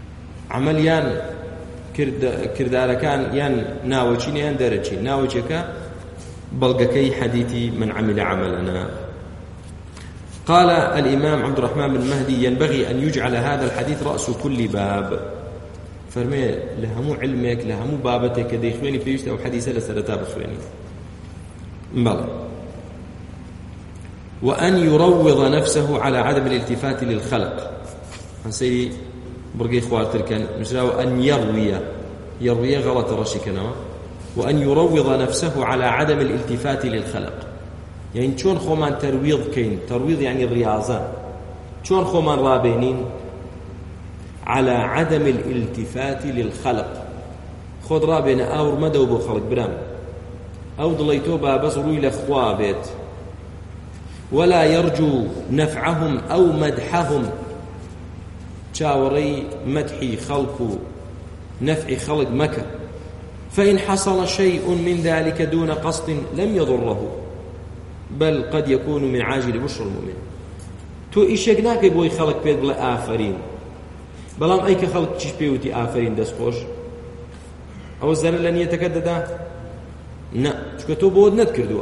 عملیان کردارەکان یان ناوەچین یان دەرەچی ناوەچەکە بەڵگەکەی حديث من عمل عملنا. قال الإمام عبد الرحمن بن مهدي ينبغي أن يجعل هذا الحديث رأس كل باب فرمي لهمو علمك لهمو بابتك كده يخويني في يشتى أو حديثة لسرطة بخويني بلى. وأن يروض نفسه على عدم الالتفات للخلق هنسي برقي خواتر كان مجراو أن يروي يروي غلط رشكنا وأن يروض نفسه على عدم الالتفات للخلق يعني شون خومان ترويض كين ترويض يعني الرياضة شون خومان رابينين على عدم الالتفات للخلق خود رابين أور مدو بو خلق برام أو ضليتو بابس روي لأخواه بيت ولا يرجو نفعهم أو مدحهم شاوري مدحي خلق نفع خلق مكة فإن حصل شيء من ذلك دون قصد لم يضره بل قد يكون من عاجل بشر المؤمن. تو إيشك ناكي بوي خلق بيت بلا آفرين بلام أيك خلق تشيش بيوتي آفرين دس خوش أو الزرر لن يتكدد نا شكو تو بود نذكر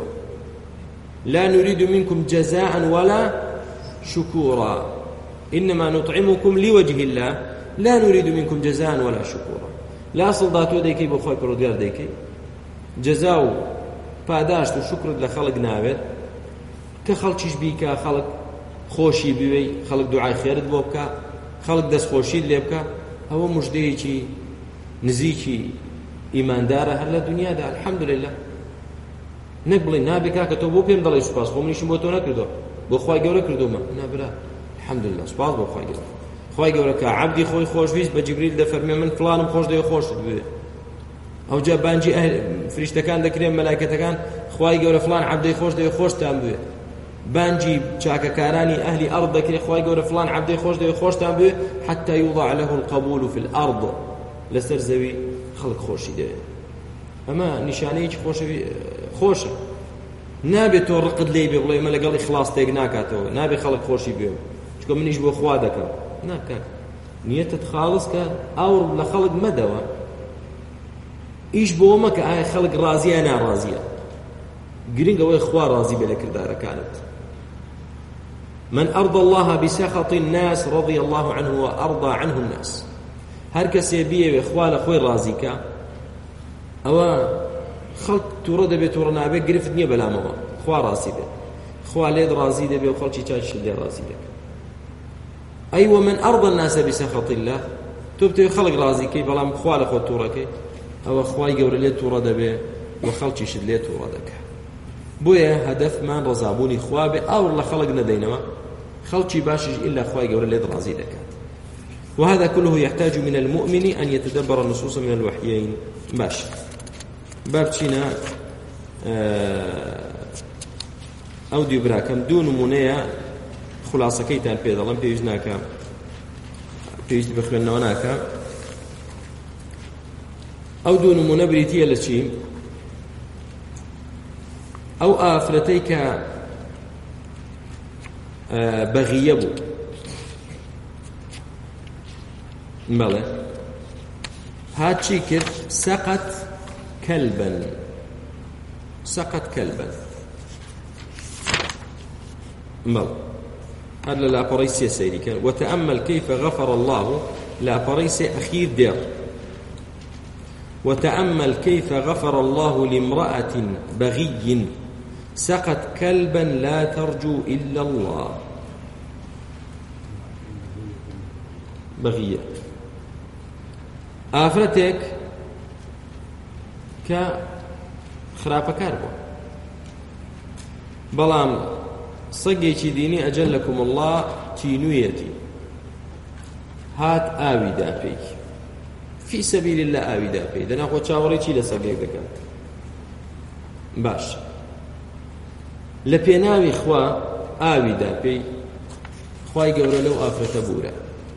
لا نريد منكم جزاء ولا شكورا إنما نطعمكم لوجه الله لا نريد منكم جزاء ولا شكورا. لا صلداتو ديكي بخوي برودگار ديكي جزاء پاداشت و شکرت لخلق ناوێت کە خەڵکیش بیکە خەڵک خۆشی بوێی خەڵک دوعای خێرت بۆ بکە خەڵک دەستخۆشیت لێ بکە ئەوە موژدەیەکی نزیکی ئیماندارە هەر لە دنیادا الحەمدولله. نەک بڵێ نابێ کاکە تۆ بۆ پێم دەڵێ سوپاس خۆ منیشم بۆ تۆ نەکردەوە بۆ خوای گەورە کردومە نابرا الحەمدولله سوپاس بۆ خوای گەورە. خوای گەورە کە عەبدی خۆی خۆشویست بە جیبریل دەفەرمێ من فڵانم خۆش دەوێ خۆشت بوێ ئەو جا بانجی فریشتەکان دەکرێن مەلایکەتەکان خوای گەورە فڵان عەبدەی خۆش دەوێ خۆشتان بوێ بانجی چاکەکارانی ئەهلی ئەرض دەکرێت خوای گەورە فڵان عەبدەی خۆش دەوێ خۆشتان بوێ حتى يوضع له القبول في الأرض لەسەر زەوی خەڵک خۆشی دەوێت. ئەمە نیشانەیەکی خۆشە نابێت تۆ ڕقت لێی بێ بڵێ مە لەگەڵ ئیخلاس تێک ناکاتەوە نابێت خەڵک خۆشی بێ چکە منیش بۆ خوا دەکەم ناکات نیەتت خاڵس کە ئەوڕ لە خەڵک مەدەوە ئیش بۆ مەکە ئایا خەڵک ڕازیە ناڕازیە گرنگ ئەوەی خوا ڕازی بێ لە کردارەکانت. من أرضى الله بسخط الناس رضي الله عنه وأرضى عنه الناس هر کەسێ بیەوێ خوا لە خۆی ڕازیکە ئەوە خەڵک تووڕە دەبێت تووڕە نابێت گرفت نییە بەلامەوە خوا ڕازی بێت خوا لێت ڕازی دەبێت و خەڵکی چاچشت لێ ڕازی دەکەن. ئەی ومن أرضى الناس بسخط الله تۆ بتەوێت خەڵک ڕازیکەی بەڵام خوا لە خۆت تووڕەکەی ئەوە خوای گەورە لێت تووڕە دەبێت و خەڵکیشت لێ تووڕە دەکات. بۆیە هەدەفمان ڕزابوونی خوا بێ ئەوڕ لە خەڵک نەدەینەوە خەڵکی باشش إلا خوای گەورە لێت ڕازی دەکات. وهذا كله يحتاج من المؤمن أن يتدبر النصوص من الوحيين. باش باب چينا أو دي براكم دون منيا خلاصة كيتان بيضا لم بيجناك بيجد بخلنا وناك أو دون منبرتي لشي أو آفرتيك بغيبو بله هاتشي كر سقط كلبا سقط كلبا بله هذا لا بريسي سيري كان وتأمل كيف غفر الله لا بريسي أخير دير وتأمل كيف غفر الله لامرأة بغي سقط كلبا لا ترجو إلا الله بغية آفرتك كخرابكار بو بلام سەگێکی دینی ئەجەلەکم الله تینوویەتی هات ئاوی داپێی فی سەبیل الله ئاوی داپێی دەناخۆ چاوەڕێی چی لە سەگێک دەکەن باش لە پێناوی خوا ئاوی داپێی خوای گەورە لەو ئافرەتە بورە.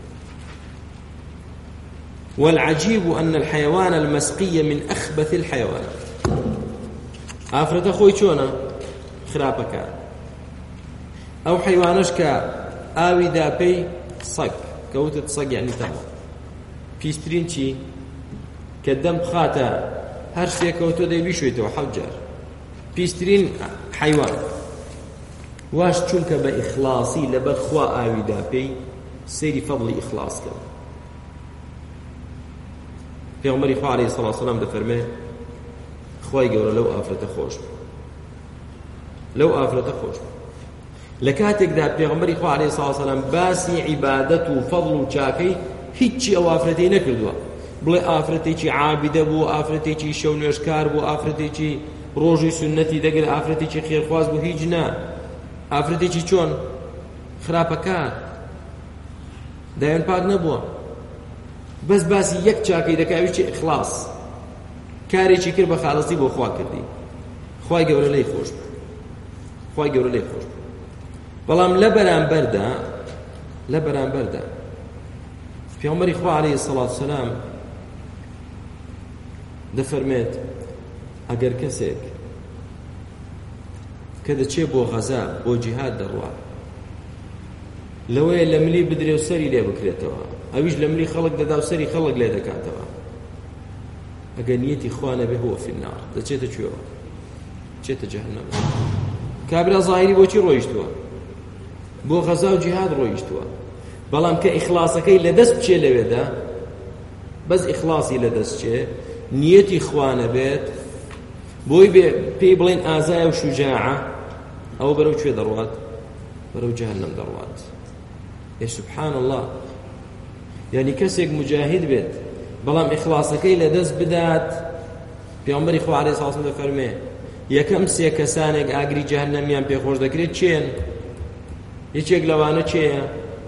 والعجيب أن الحيوان المسقي من أخبث الحيوانات ئافرەتە خۆی چۆنە خراپەکار ئەو حیوانەش کە ئاوی داپێی سەگ کەوتت سەگ یعنی تەمە پیسترین چی کە دەم بخاتە هەر شتێکەوە تۆ دەیبیشویتەوە حەوت جار پیسترین حیوان واش چونکە بە ئیخلاسی لەبەر خوا ئاویدا پێی سەیری فەضڵی ئیخلاسکە پێغەمبەری خوا عەلەیهی سەڵاتو وەسەلام دەفەرمێ خوای گەورە لەو ئافرەتە خۆش لەو ئافرەتە خۆش لە کاتێکدا پێغەمبەری خوا عەلەیهی سەڵاتو وەسەلام باسی عیبادەت و فەضڵ و چاکەی هیچی ئەو ئافرەتەی نەکردووە بڵێ ئافرەتێکی عابیدە بوو ئافرەتێکی شەو نوێژکار بوو ئافرەتێکی ڕۆژی سنەتی دەگەر ئافرەتێکی خێرخواز بوو هیچ نا ئافرەتێکی چۆن خراپەکار دایان پاک نەبووە بەس باسی یەک چاکەی دەکاویی ئیخلاس کارێکی کرد بە خاڵستی بۆ خوا کردی خوای گەورە لێی خۆش بوو خوای گەورە لێی خۆش بوو بەڵام لە بەرامبەردا لە بەرامبەردا پێغەمبەری خوا عەلەیهی سەڵاتو وەسەلام دەفەرمێت ئەگەر کەسێک کە دەچێ بۆ غەزا بۆ جیهاد دەڕوا لەوەیە لە ملی بدرێ و سەری لێ بکرێتەوە ئەویش لە ملی خەڵک دەدا و سەری خەڵک لێ دەکاتەوە ئەگەر نیەتی خوا نەبێ هو فی النار دەچێتە کوێوە چێتە جەهەنەم کابرا زاهیری بۆچی ڕۆیشتووە بۆ غەزا و جیهاد ڕۆیشتووە بەڵام کە ئیخلاسەکەی لەدەست بچێ لەوێدا بەس ئیخلاسی لەدەست چێ نیەتی خوا نەبێت بۆی پێی بڵێن ئازایە و شوجاعە ئەوە بەرەو کوێ دەڕوات بەرەو جەهەنەم دەڕوات ئێ سوبحان الله یعنی کەسێک مجاهید بێت بەڵام ئیخلاسەکەی لەدەست بدات پێغەمبەری خوا عەلەیهی سەڵاتو وەسەلام دەفەرمێ یەکەم سێ کەسانێک ئاگری جەهەنەمیان پێخۆش دەکرێت چێن یەکێک لەوانە چێیە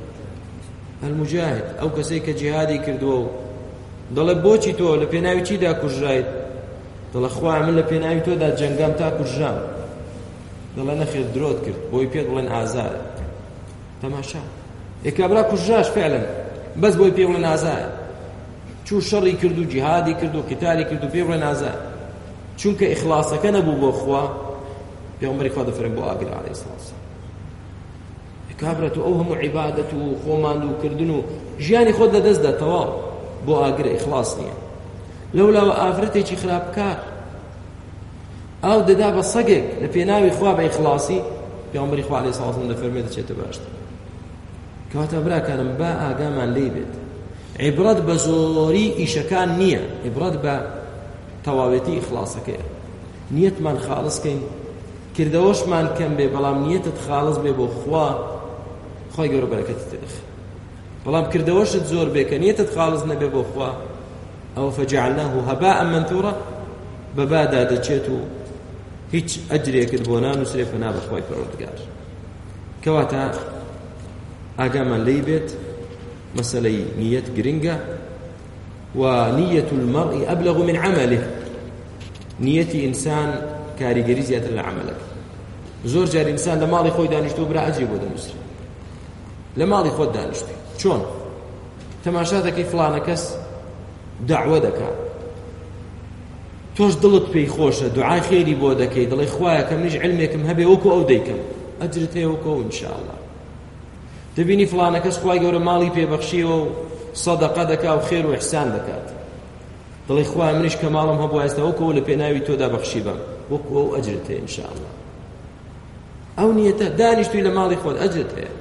المجاهد ئەو کەسەی کە جیهادی کردووە و دەڵێ بۆچی تۆ لە پێناوی چیدا کوژرایت دەڵێ خوای من لە پێناوی تۆدا جەنگام تا کوژرام دەڵێ نەخێر درۆت کرد بۆی پێت بڵێن ئازارە تەماشا ئێکابرا کوژراش فعلا بەس بۆی پێ بڵێن ئازارە چوو شەڕی کرد و جیهادی کرد و قیتالی کرد و پێ بڵێن ئازارە چونکە ئیخلاسەکە نەبوو بۆ خوا پێغەمبەری خوا دەفەرمێ بۆ ئاگر عەلەیهی سەڵاتو وەسەلام کابرا تو ئەو هەموو عیبادەت و خۆماندووکردن و ژیانی خۆت لەدەستدا تەواو بۆ ئاگرە ئیخلاس نییە لەولاوە ئافرەتێکی خراپکار ئاو دەدا بە سەگێک لە پێناوی خوا بە ئیخلاسی پێغەمبەری خوا عەلەیهی سەڵاتو وەسەلام دەفەرمێ دەچێتە باشتر کەواتە براکانم با ئاگامان لێ بێت عیبرەت بە زۆری ئیشەکان نییە عیبرەت بە تەواوێتی ئیخلاسەکەیە نیەتمان خاڵسکەین کردەوەشمان کەم بێ بەڵام نیەتت خاڵس بێ بۆ خوا خوای گەورە بەرەکەتی تێدەخێ بەڵام کردەوەشت زۆر بێ کە نیەتت خاڵس نەبێ بۆ خوا ئەوە فەجعلناه هەباء منثورا بەبادا دەچێت و هیچ ئەجرێکت بۆ نانووسرێ فەنا بە خوای پەروەردگار کەواتە ئاگامان لێی بێت مەسەلەی نیەت گرنگە و نیەت المەرء ئەبلەغ من عەمەله نیەتی ئینسان کاریگەری زیاتر لە عەمەلەکە زۆر جار ئینسان لە ماڵی خۆی دانیشتووە برا ئەجری بۆ دەنووسێت لە ماڵی خۆت دانیشتی چۆن تەماشا دەکەی فڵانە کەس دەعوە دەکات تۆش دڵت پێی خۆشە دوعای خێری بۆ دەکەی دڵی خوایە کە منیش علمێکم هەبێ وەکو ئەو دەیکەم ئەجرت هەیە وەکو ئەو ئینشاءالله دەبینی فڵانە کەس خوای گەورە ماڵی پێبەخشیوە و سەدەقە دەکات و خێر و ئیحسان دەکات دڵی خوایە منیش کە ماڵم هەبوو ئێستا وەکو ئەو لە پێناوی تۆدا بەخشی بم وەکو ئەو ئەجرت هەیە ئینشاءالله ئەو نیەتە دانیشتووی لە ماڵی خۆت ئەجرت هەیە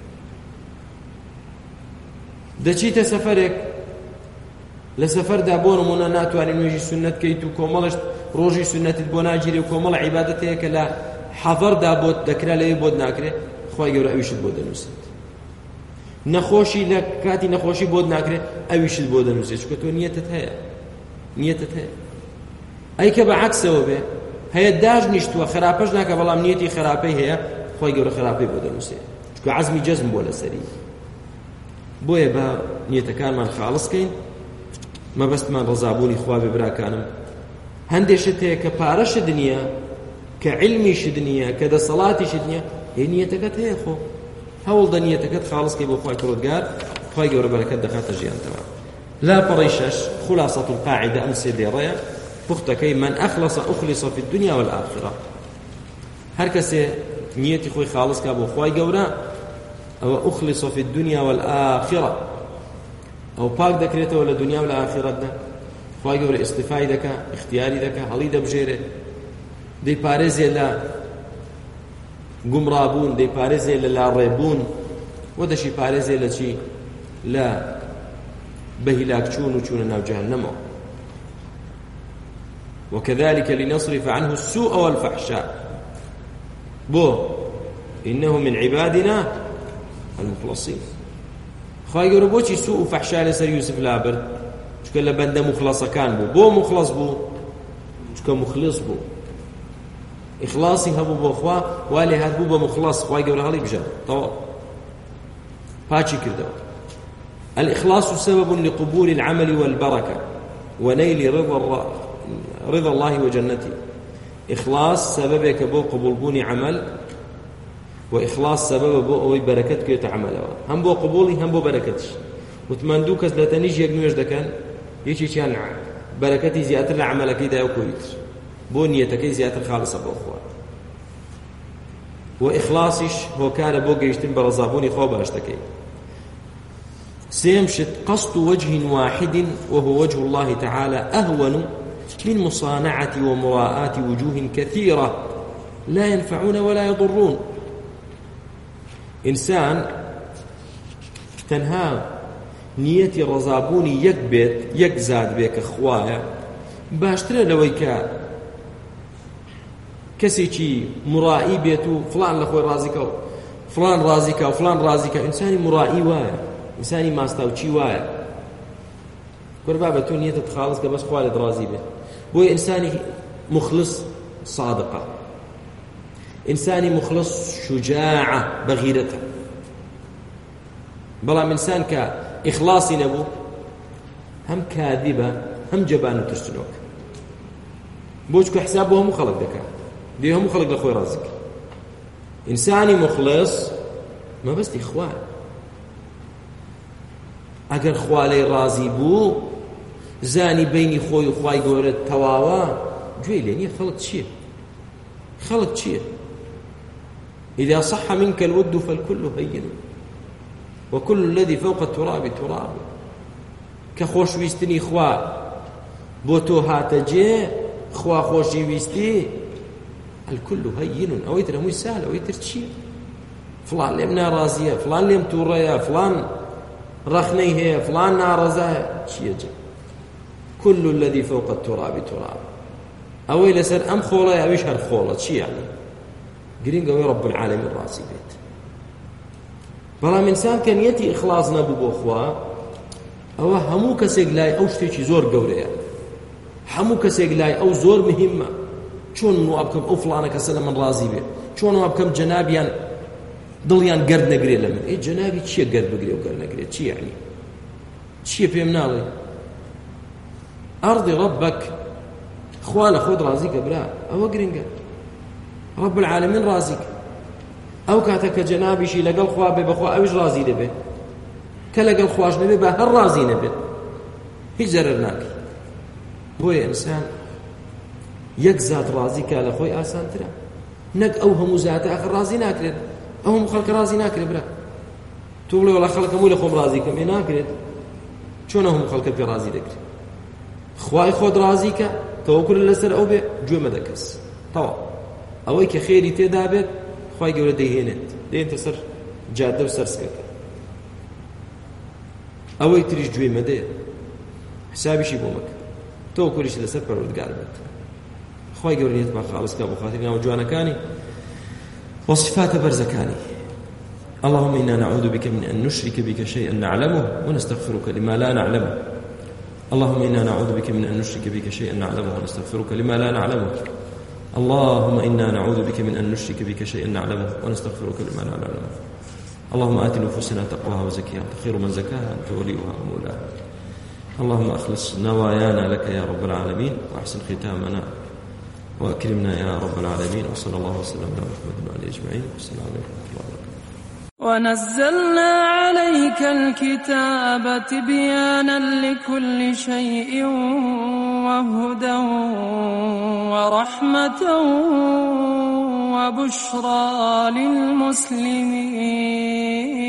دەچیتە سەفەرێک لە سەفەردا بۆ نمونە ناتوانین نوێژی سنەت کەیت و کۆمەڵش ڕۆژی سنەتت بۆ ناگیری و کۆمەڵ عیبادەت هەیە کە لە حەضەردا بۆت دەکرا لەوێ بۆت ناکرێت خوای گەورە ئەویشت بۆ دەنووسێت نەخۆشی لە کاتی نەخۆشی بۆت ناکرێت ئەویشت بۆ دەنووسێت چونکە تۆ نیەتت هەیە نیەتت هەیە ئەی کە بەعەکسەوە بێ هەیە داژنیشتووە خراپەش ناکە بەڵام نیەتی خراپەی هەیە خوای گەورە خراپەی بۆ دەنووسێت چونکە عەزمی جەزم بۆ لەسەری بۆیە بە نیەتەکانمان خاڵسکەین مەبەستمان ڕەزابوونی خوا بێ براکانم هەندێشت هەیە کە پارەشت نییە کە علمیشت نییە کە دەسەڵاتیشت نییە هێ نیەتەکەت هەیە خۆ هەوڵدە نیەتەکەت خاڵسکەی بۆ خوای پەروەردگار خوای گەورە بەرەکەت دەخاتە ژیانتەوە لا پەڕەی شەش خلاصة القاعدة ئەم سێ دێڕەیە پوختەکەی من ئەخلەص ئوخلیص في الدنيا والآخرة هەر کەسێ نیەتی خۆی خاڵسکا بۆ خوای گەورە ئەوە ئوخلیص في الدنيا والآخرة أو باك دكريته ولا دنيا ولا آخرتنا خواهي ولا استفاي دكا اختياري دكا هلي دبجيره دي باريزي لا قمرابون دي باريزي لا ريبون ودشي باريزي لا شي لا بهلاك چون وچون ناو جهنم وكذلك لنصرف عنه السوء والفحشاء بو إنه من عبادنا المخلصين خواهي قولوا بوشي سوء وفحشاء لسر يوسف لابرد شكا لبند مخلص كان بو بو مخلص بو شكا مخلص بو إخلاصي هبو بو أخوة والي هاد بو بمخلص خواهي قولوا هالي بجان طوال باتشي كردوا الإخلاص سبب لقبول العمل والبركة ونيل رضا رضا الله وجنته إخلاص سببك بو قبول بوني عمل وإخلاص سبب بو أوي بركتك يتعمل هم بو قبولي هم بو بركتش وتمندو كز لا تنيجي يقنوش دكان يشي كان بركتي زيادة لعملك إذا يكويت بو نيتك زيادة خالصة بو أخوان وإخلاصش هو كان بو قيشتن برزابوني خوبا اشتكي سيمشت قصد وجه واحد وهو وجه الله تعالى أهون من مصانعة ومراءات وجوه كثيرة لا ينفعون ولا يضرون إنسان تنها نيتي رزابوني يكبت يكزاد بك أخوايا باشترى لويكا كسيكي مرائي بيتو فلان لخوي رازيكا فلان رازيكا وفلان رازيكا إنساني مرائي وايا إنساني ماستاوشي وايا قربا بتو نيتك خالص كبس خوالد رازي به هو إنساني مخلص صادقة إنساني مخلص شجاعة بغيرته بلا من إنسان كإخلاصي نبو هم كاذبة هم جبان ترسلوك بوشك حسابه هم خلق دكا دي هم خلق لأخوي رازق إنساني مخلص ما بس دي إخوان أجر خوالي رازي بو زاني بيني خوي وخواي قولت تواوا جوي ليني خلق شيء خلق شيء إذا صح منك الود فالكل هين وكل الذي فوق التراب تراب كخوش ويستني خوا بوتو هاتجي خوا خوشي ويستي الكل هين أو يتر مو سهل أو يتر شيء فلان لمنا رازية فلان لم توريا فلان رخني هي فلان نارزة شيء جا كل الذي فوق التراب تراب أو إلى سر أم خولة أو يشهر خولة شيء يعني قرين قوي رب العالمين راسي بيت بلا من إنسان كان يتي إخلاصنا ببوخوا أو همو كسيقلاي أو شتيشي زور قوريا همو كسيقلاي أو زور مهمة شون منو أبكم أو فلانة كسلم من رازي بيت شون منو أبكم جنابيان ضليان قرد نقري لمن إيه جنابي تشي قرد بقري وقرد نقري تشي يعني تشي في منالي أرضي ربك خوانا خود رازيك برا أو قرنقا رب العالمين رازيك أو كاتك جنابي شي لقل خواب بخوا أوش رازي لبه كلقل خواش نبي بها الرازي نبي هيك زررناك هو إنسان يكزات رازيك لأخوي آسان ترى نك أوهم زات آخر رازي ناكرد أوهم خلق رازي ناكرد برا تقولي والله خلق مو لخوم رازيكم يناكرد شون أوهم خلق في رازي ذكر خواي خود رازيك توكل لسر أو بي جو مدكس طبعا أويك خيري تدابت خواي قولة ديهينت دين تسر جادة وسر سكت أوي تريش جوي مدير حسابي شي بومك توكلش لسر برود قاربت خواي قولة نيتبع خالص كابو خاطرنا وجوانا كاني وصفات برزكاني اللهم إنا نعوذ بك من أن نشرك بك شيئا نعلمه ونستغفرك لما لا نعلمه اللهم إنا نعوذ بك من أن نشرك بك شيئا نعلمه ونستغفرك لما لا نعلمه اللهم إنا نعوذ بك من أن نشرك بك شيئا نعلمه ونستغفرك لما لا نعلمه اللهم آت نفوسنا تقواها وزكيها أنت خير من زكاها أنت وليها ومولاها اللهم أخلص نوايانا لك يا رب العالمين وأحسن ختامنا وأكرمنا يا رب العالمين وصلى الله وسلم على محمد وعلى آله أجمعين والسلام عليكم ورحمة الله وبركاته. ونزلنا عليك الكتاب تبيانا لكل شيء وهدى ورحمة وبشرى للمسلمين.